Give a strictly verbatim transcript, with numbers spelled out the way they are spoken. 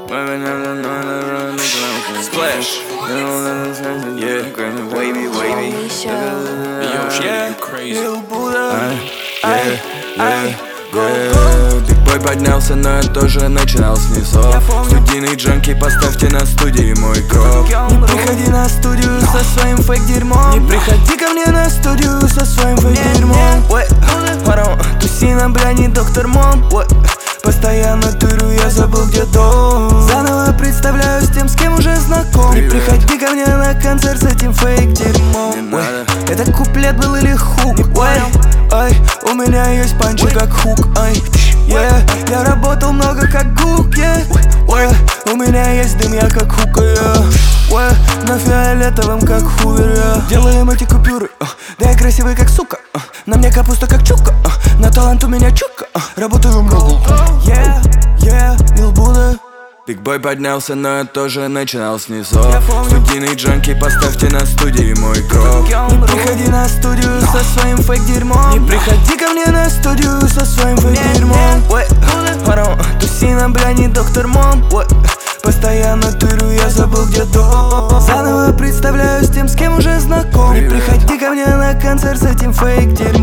Splash. Yeah, wavy, wavy. Yo, shit, you crazy. Yeah, yeah, yeah. Биг Бой поднялся, но я тоже начинал с низов. Студийный джанки, поставьте на студии мой гроб. Не приходи на студию со своим фейк-дерьмом. Не приходи ко мне на студию со своим фейк-дерьмом. Паром, туси на бляне, доктор Мом. Постоянно тырю, я забыл, где дом. Заново представляюсь тем, с кем уже знаком. Не приходи ко мне на концерт с этим фейк-дерьмом. Это куплет был или хук? Ой, ой, у меня есть панчи как хук. Ой, yeah. Я работал много как гук, yeah. Ой, у меня есть дым, я как хука, yeah. Ой, на фиолетовом как хувер, yeah. Делаем эти купюры, uh. да я красивый как сука, uh. На мне капуста как чука, uh. На талант у меня чука, uh. Работаю много, yeah, yeah, Лил Будда. Биг Бой поднялся, но я тоже начинал с низов. Студийный джанки, поставьте на студии мой гроб. Не приходи на студию со своим фейк-дерьмом. Не приходи ко мне на студию со своим фейк-дерьмом. Паром, туси на бляне, доктор Мом. Постоянно тырю, я забыл, где дом. Заново представляюсь тем, с кем уже знаком. Не приходи ко мне на концерт с этим фейк-дерьмом.